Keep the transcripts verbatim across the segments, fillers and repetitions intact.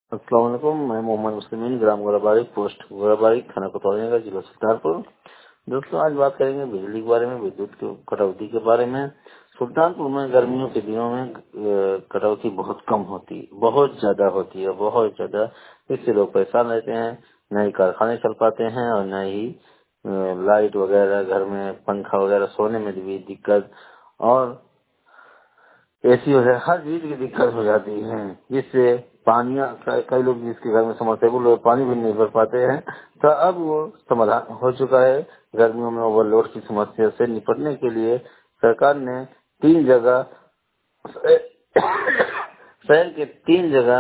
अस्सलाम वालेकुम। मैं मोहम्मद मुस्लिमीन, ग्राम गोराबाड़ी, पोस्ट गोराबाड़ी, थाना कोतवाली का, जिला सुल्तानपुर। दोस्तों, आज बात करेंगे बिजली के बारे में, विद्युत की कटौती के बारे में। सुल्तानपुर में गर्मियों के दिनों में अ, कटौती बहुत कम होती, बहुत ज्यादा होती है, बहुत ज्यादा। इससे लोग परेशान रहते हैं, न ही कारखाने चल पाते हैं और न ही अ, लाइट वगैरह, घर में पंखा वगैरह, सोने में भी दिक्कत और एसी वगैरह हर चीज की दिक्कत हो जाती है। जिससे पानी, कई लोग जिसके घर में समरसेबल हो पानी भी नहीं भर पाते हैं, तो अब वो समाधान हो चुका है। गर्मियों में ओवरलोड की समस्या से निपटने के लिए सरकार ने तीन जगह शहर के तीन जगह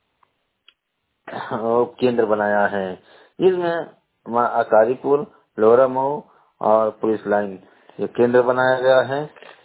अ, केंद्र बनाया है। इसमें मा- अकारीपुर, लोहरा मऊ और पुलिस लाइन, ये केंद्र बनाया गया है।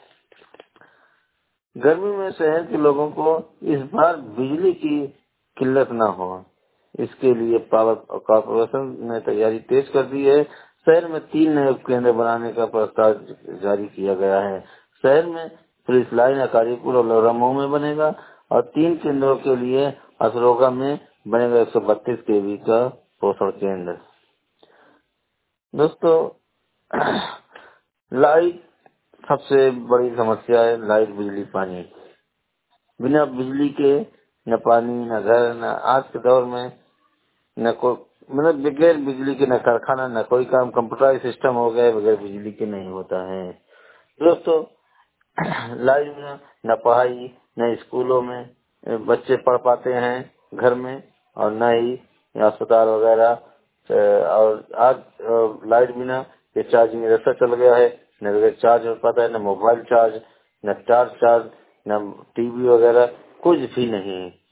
गर्मी में शहर के लोगों को इस बार बिजली की किल्लत न हो, इसके लिए पावर कॉर्पोरेशन ने तैयारी तेज कर दी है। शहर में तीन नए उपकेंद्र बनाने का प्रस्ताव जारी किया गया है। शहर में पुलिस लाइन अकारीपुर और लोरामऊ में बनेगा और तीन केंद्रों के लिए असरोगा में बनेगा एक सौ बत्तीस केवी का पोषण केंद्र। दोस्तों, लाइट सबसे बड़ी समस्या है। लाइट, बिजली, पानी। बिना बिजली के न पानी, न घर, न आज के दौर में न कोई, मतलब बगैर बिजली के न कारखाना, न कोई काम। कंप्यूटर सिस्टम हो गए, बगैर बिजली के नहीं होता है। दोस्तों, लाइफ में न पढ़ाई, न स्कूलों में बच्चे पढ़ पाते हैं घर में, और न ही अस्पताल वगैरह। अ, और आज अ, लाइट बिना ये चार्जिंग रस्ता चल गया है, न बगैर चार्ज हो पाता है, न मोबाइल चार्ज, न टार्च चार्ज, न टीवी वगैरह, कुछ भी नहीं।